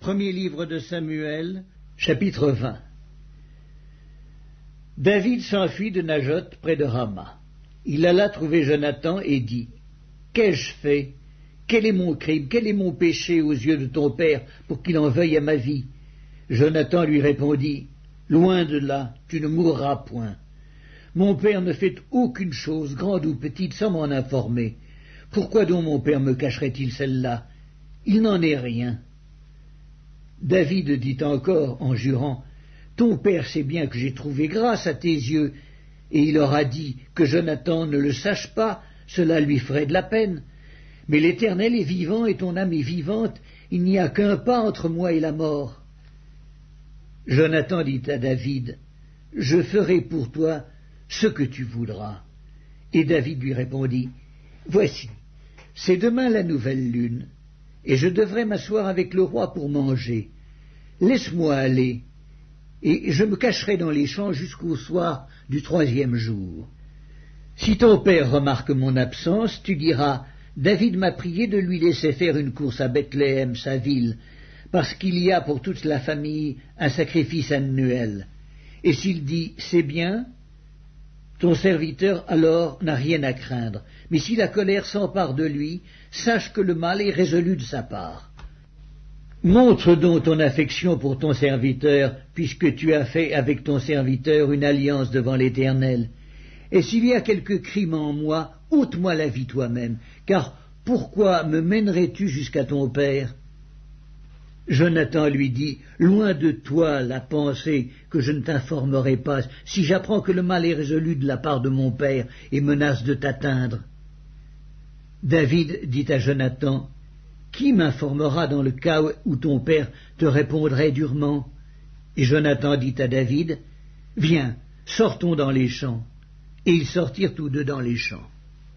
Premier livre de Samuel, chapitre 20. David s'enfuit de Najoth près de Rama. Il alla trouver Jonathan et dit : « Qu'ai-je fait ? Quel est mon crime ? Quel est mon péché aux yeux de ton père pour qu'il en veuille à ma vie ?» Jonathan lui répondit : « Loin de là, tu ne mourras point. Mon père ne fait aucune chose, grande ou petite, sans m'en informer. Pourquoi donc mon père me cacherait-il celle-là ? Il n'en est rien. » David dit encore, en jurant : « Ton père sait bien que j'ai trouvé grâce à tes yeux. » Et il aura dit : « Que Jonathan ne le sache pas, cela lui ferait de la peine. Mais l'Éternel est vivant et ton âme est vivante, il n'y a qu'un pas entre moi et la mort. » Jonathan dit à David : « Je ferai pour toi ce que tu voudras. » Et David lui répondit : « Voici, c'est demain la nouvelle lune, et je devrais m'asseoir avec le roi pour manger. Laisse-moi aller, et je me cacherai dans les champs jusqu'au soir du 3e jour. Si ton père remarque mon absence, tu diras : David m'a prié de lui laisser faire une course à Bethléem, sa ville, parce qu'il y a pour toute la famille un sacrifice annuel. Et s'il dit : c'est bien, ton serviteur alors n'a rien à craindre. Mais si la colère s'empare de lui, sache que le mal est résolu de sa part. Montre donc ton affection pour ton serviteur, puisque tu as fait avec ton serviteur une alliance devant l'Éternel. Et s'il y a quelque crime en moi, ôte-moi la vie toi-même, car pourquoi me mènerais-tu jusqu'à ton père ? Jonathan lui dit : Loin de toi la pensée que je ne t'informerai pas, si j'apprends que le mal est résolu de la part de mon père et menace de t'atteindre. David dit à Jonathan : Qui m'informera dans le cas où ton père te répondrait durement ? Et Jonathan dit à David : Viens, sortons dans les champs. Et ils sortirent tous deux dans les champs.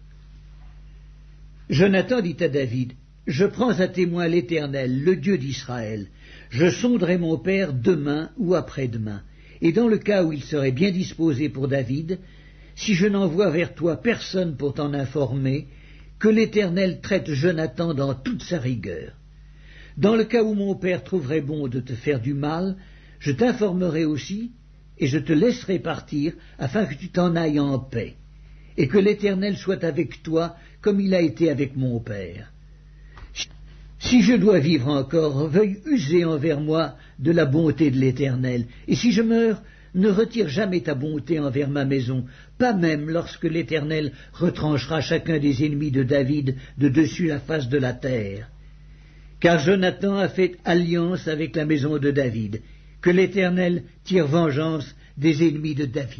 Jonathan dit à David : Je prends à témoin l'Éternel, le Dieu d'Israël. Je sonderai mon père demain ou après-demain. Et dans le cas où il serait bien disposé pour David, si je n'envoie vers toi personne pour t'en informer, que l'Éternel traite Jonathan dans toute sa rigueur. Dans le cas où mon père trouverait bon de te faire du mal, je t'informerai aussi, et je te laisserai partir, afin que tu t'en ailles en paix, et que l'Éternel soit avec toi, comme il a été avec mon père. Si je dois vivre encore, veuille user envers moi de la bonté de l'Éternel, et si je meurs, ne retire jamais ta bonté envers ma maison, pas même lorsque l'Éternel retranchera chacun des ennemis de David de dessus la face de la terre. Car Jonathan a fait alliance avec la maison de David, que l'Éternel tire vengeance des ennemis de David. »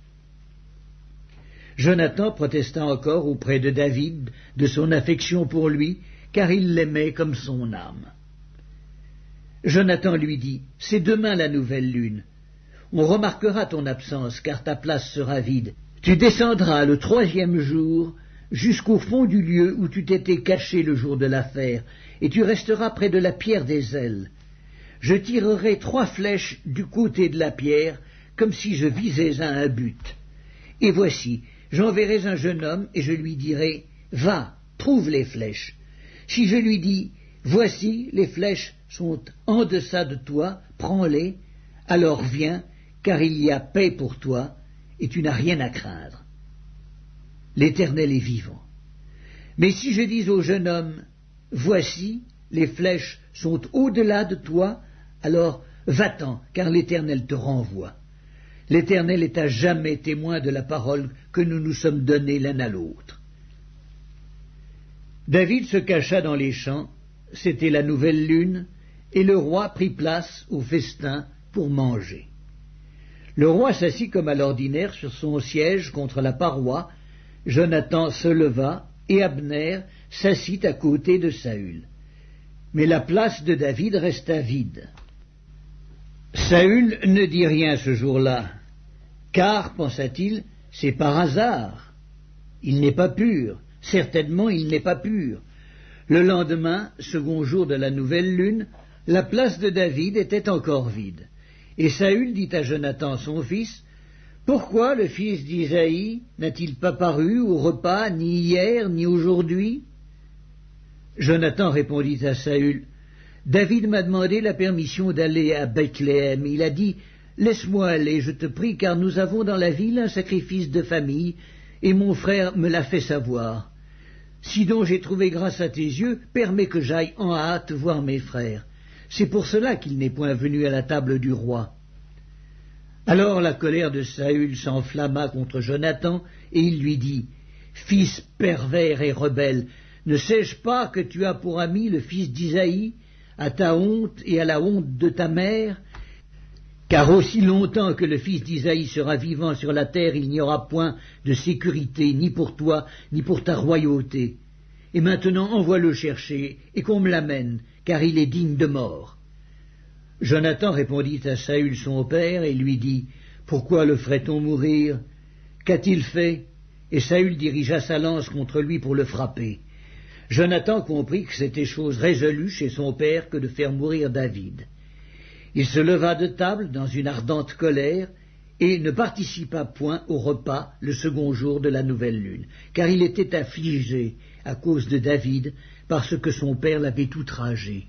Jonathan protesta encore auprès de David de son affection pour lui, car il l'aimait comme son âme. Jonathan lui dit : « C'est demain la nouvelle lune. On remarquera ton absence, car ta place sera vide. Tu descendras le 3e jour jusqu'au fond du lieu où tu t'étais caché le jour de l'affaire, et tu resteras près de la pierre des ailes. Je tirerai 3 flèches du côté de la pierre, comme si je visais à un but. Et voici, j'enverrai un jeune homme, et je lui dirai : Va, trouve les flèches. Si je lui dis : Voici, les flèches sont en deçà de toi, prends-les, alors viens, car il y a paix pour toi, et tu n'as rien à craindre. L'Éternel est vivant. Mais si je dis au jeune homme : Voici, les flèches sont au-delà de toi, alors va-t'en, car l'Éternel te renvoie. L'Éternel est à jamais témoin de la parole que nous nous sommes donnée l'un à l'autre. » David se cacha dans les champs, c'était la nouvelle lune, et le roi prit place au festin pour manger. Le roi s'assit comme à l'ordinaire sur son siège contre la paroi. Jonathan se leva, et Abner s'assit à côté de Saül. Mais la place de David resta vide. Saül ne dit rien ce jour-là, car, pensa-t-il, c'est par hasard. Il n'est pas pur, certainement il n'est pas pur. Le lendemain, second jour de la nouvelle lune, la place de David était encore vide. Et Saül dit à Jonathan son fils : « Pourquoi le fils d'Isaïe n'a-t-il pas paru au repas ni hier ni aujourd'hui ?» Jonathan répondit à Saül : « David m'a demandé la permission d'aller à Bethléem. Il a dit, laisse-moi aller, je te prie, car nous avons dans la ville un sacrifice de famille, et mon frère me l'a fait savoir. Si donc j'ai trouvé grâce à tes yeux, permets que j'aille en hâte voir mes frères. C'est pour cela qu'il n'est point venu à la table du roi. Alors la colère de Saül s'enflamma contre Jonathan, et il lui dit, fils pervers et rebelle, ne sais-je pas que tu as pour ami le fils d'Isaïe, à ta honte et à la honte de ta mère? Car aussi longtemps que le fils d'Isaïe sera vivant sur la terre, il n'y aura point de sécurité, ni pour toi, ni pour ta royauté. Et maintenant envoie-le chercher, et qu'on me l'amène, car il est digne de mort. Jonathan répondit à Saül son père, et lui dit, pourquoi le ferait-on mourir? Qu'a-t-il fait? Et Saül dirigea sa lance contre lui pour le frapper. Jonathan comprit que c'était chose résolue chez son père que de faire mourir David. Il se leva de table dans une ardente colère, et ne participa point au repas le second jour de la nouvelle lune, car il était affligé à cause de David, parce que son père l'avait outragé.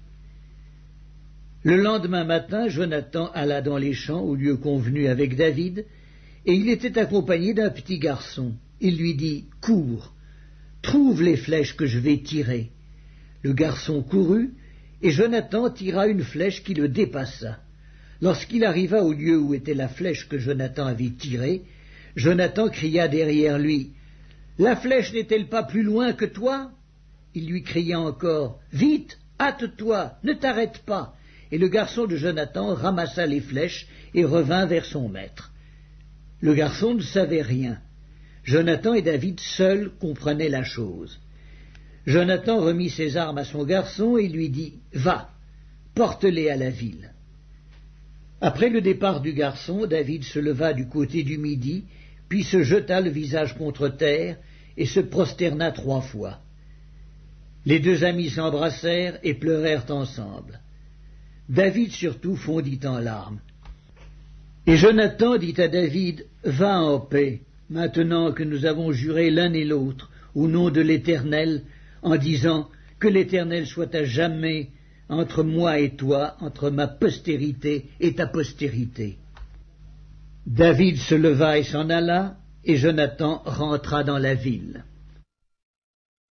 Le lendemain matin, Jonathan alla dans les champs au lieu convenu avec David, et il était accompagné d'un petit garçon. Il lui dit, « Cours, trouve les flèches que je vais tirer. » Le garçon courut, et Jonathan tira une flèche qui le dépassa. Lorsqu'il arriva au lieu où était la flèche que Jonathan avait tirée, Jonathan cria derrière lui, « La flèche n'est-elle pas plus loin que toi ?» Il lui cria encore, « Vite, hâte-toi, ne t'arrête pas !» Et le garçon de Jonathan ramassa les flèches et revint vers son maître. Le garçon ne savait rien. Jonathan et David seuls comprenaient la chose. Jonathan remit ses armes à son garçon et lui dit, « Va, porte-les à la ville. » Après le départ du garçon, David se leva du côté du midi, puis se jeta le visage contre terre et se prosterna 3 fois. Les 2 amis s'embrassèrent et pleurèrent ensemble. David surtout fondit en larmes. Et Jonathan dit à David, « Va en paix, maintenant que nous avons juré l'un et l'autre, au nom de l'Éternel, en disant que l'Éternel soit à jamais entre moi et toi, entre ma postérité et ta postérité. » David se leva et s'en alla, et Jonathan rentra dans la ville.